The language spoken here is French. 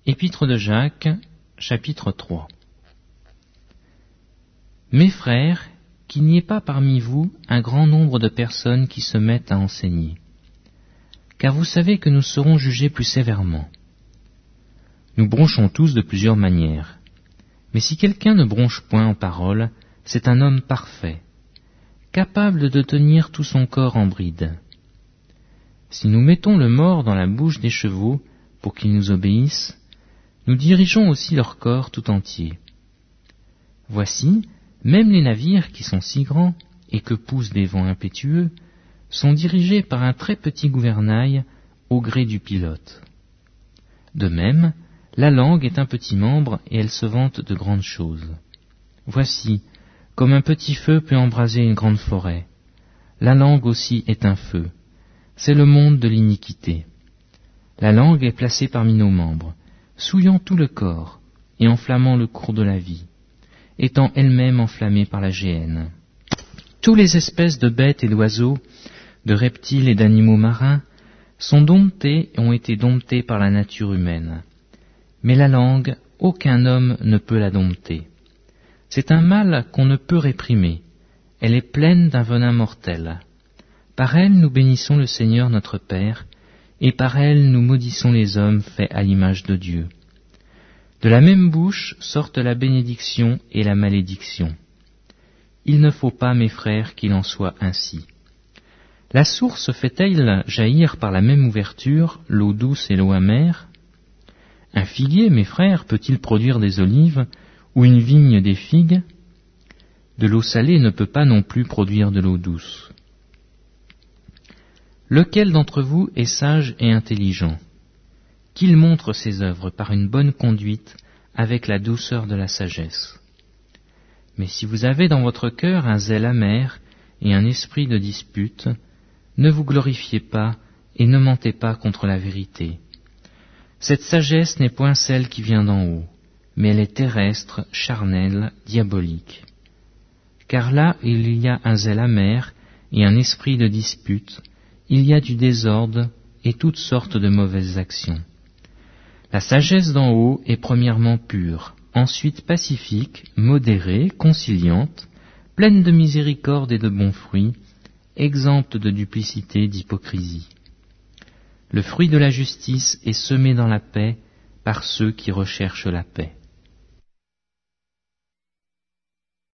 Épître de Jacques, chapitre 3. Mes frères, qu'il n'y ait pas parmi vous un grand nombre de personnes qui se mettent à enseigner, car vous savez que nous serons jugés plus sévèrement. Nous bronchons tous de plusieurs manières, mais si quelqu'un ne bronche point en parole, c'est un homme parfait, capable de tenir tout son corps en bride. Si nous mettons le mors dans la bouche des chevaux pour qu'ils nous obéissent, nous dirigeons aussi leur corps tout entier. Voici, même les navires qui sont si grands et que poussent des vents impétueux sont dirigés par un très petit gouvernail au gré du pilote. De même, la langue est un petit membre et elle se vante de grandes choses. Voici, comme un petit feu peut embraser une grande forêt, la langue aussi est un feu. C'est le monde de l'iniquité. La langue est placée parmi nos membres, souillant tout le corps et enflammant le cours de la vie, étant elle-même enflammée par la géhenne. Toutes les espèces de bêtes et d'oiseaux, de reptiles et d'animaux marins, sont domptés et ont été domptés par la nature humaine. Mais la langue, aucun homme ne peut la dompter. C'est un mal qu'on ne peut réprimer. Elle est pleine d'un venin mortel. Par elle nous bénissons le Seigneur notre Père, et par elle nous maudissons les hommes faits à l'image de Dieu. De la même bouche sortent la bénédiction et la malédiction. Il ne faut pas, mes frères, qu'il en soit ainsi. La source fait-elle jaillir par la même ouverture l'eau douce et l'eau amère? Un figuier, mes frères, peut-il produire des olives, ou une vigne des figues? De l'eau salée ne peut pas non plus produire de l'eau douce. Lequel d'entre vous est sage et intelligent? Qu'il montre ses œuvres par une bonne conduite avec la douceur de la sagesse. Mais si vous avez dans votre cœur un zèle amer et un esprit de dispute, ne vous glorifiez pas et ne mentez pas contre la vérité. Cette sagesse n'est point celle qui vient d'en haut, mais elle est terrestre, charnelle, diabolique. Car là il y a un zèle amer et un esprit de dispute, il y a du désordre et toutes sortes de mauvaises actions. La sagesse d'en haut est premièrement pure, ensuite pacifique, modérée, conciliante, pleine de miséricorde et de bons fruits, exempte de duplicité, d'hypocrisie. Le fruit de la justice est semé dans la paix par ceux qui recherchent la paix.